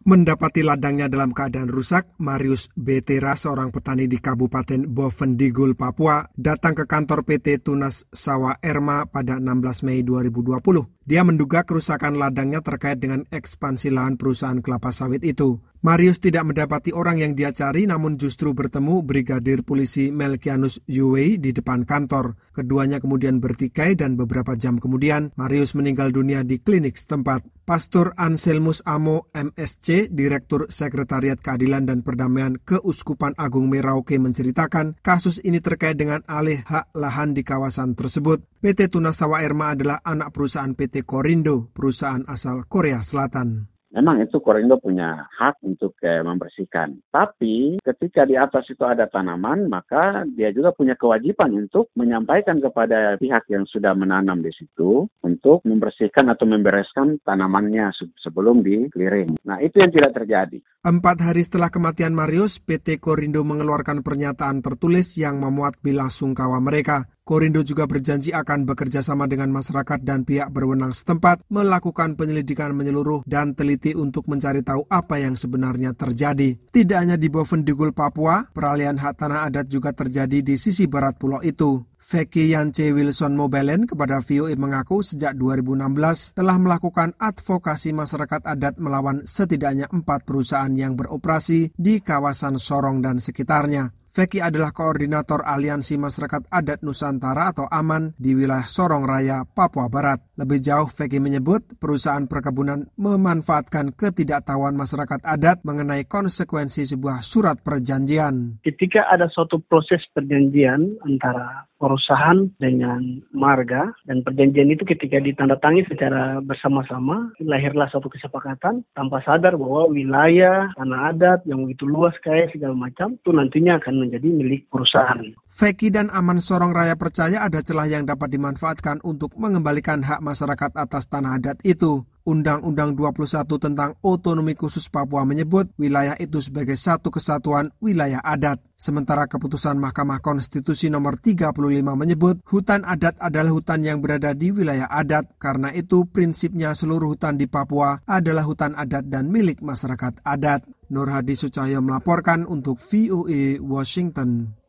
Mendapati ladangnya dalam keadaan rusak, Marius Betera, seorang petani di Kabupaten Bovendigul, Papua, datang ke kantor PT Tunas Sawa Erma pada 16 Mei 2020. Dia menduga kerusakan ladangnya terkait dengan ekspansi lahan perusahaan kelapa sawit itu. Marius tidak mendapati orang yang dia cari, namun justru bertemu Brigadir Polisi Melkianus Yuwei di depan kantor. Keduanya kemudian bertikai dan beberapa jam kemudian Marius meninggal dunia di klinik setempat. Pastor Anselmus Amo MSC, Direktur Sekretariat Keadilan dan Perdamaian Keuskupan Agung Merauke menceritakan kasus ini terkait dengan alih hak lahan di kawasan tersebut. PT Tunas Sawa Erma adalah anak perusahaan PT Korindo, perusahaan asal Korea Selatan. Memang itu Korindo punya hak untuk membersihkan. Tapi ketika di atas itu ada tanaman, maka dia juga punya kewajiban untuk menyampaikan kepada pihak yang sudah menanam di situ untuk membersihkan atau membereskan tanamannya sebelum dikeliling. Nah, itu yang tidak terjadi. 4 hari setelah kematian Marius, PT Korindo mengeluarkan pernyataan tertulis yang memuat bela sungkawa mereka. Korindo juga berjanji akan bekerja sama dengan masyarakat dan pihak berwenang setempat, melakukan penyelidikan menyeluruh dan teliti untuk mencari tahu apa yang sebenarnya terjadi. Tidak hanya di Bovendigul, Papua, peralihan hak tanah adat juga terjadi di sisi barat pulau itu. Feki Yance Wilson Mobelen kepada VOA mengaku sejak 2016 telah melakukan advokasi masyarakat adat melawan setidaknya 4 perusahaan yang beroperasi di kawasan Sorong dan sekitarnya. Feki adalah koordinator Aliansi Masyarakat Adat Nusantara atau AMAN di wilayah Sorong Raya, Papua Barat. Lebih jauh, Feki menyebut perusahaan perkebunan memanfaatkan ketidaktahuan masyarakat adat mengenai konsekuensi sebuah surat perjanjian. Ketika ada suatu proses perjanjian antara perusahaan dengan marga, dan perjanjian itu ketika ditandatangani secara bersama-sama, lahirlah suatu kesepakatan tanpa sadar bahwa wilayah tanah adat yang begitu luas kaya segala macam itu nantinya akan menjadi milik perusahaan. Feki dan Aman Sorong Raya percaya ada celah yang dapat dimanfaatkan untuk mengembalikan hak masyarakat atas tanah adat itu. Undang-Undang 21 tentang Otonomi Khusus Papua menyebut wilayah itu sebagai satu kesatuan wilayah adat. Sementara keputusan Mahkamah Konstitusi nomor 35 menyebut hutan adat adalah hutan yang berada di wilayah adat. Karena itu prinsipnya seluruh hutan di Papua adalah hutan adat dan milik masyarakat adat. Nur Hadi Sucahyo melaporkan untuk VOA Washington.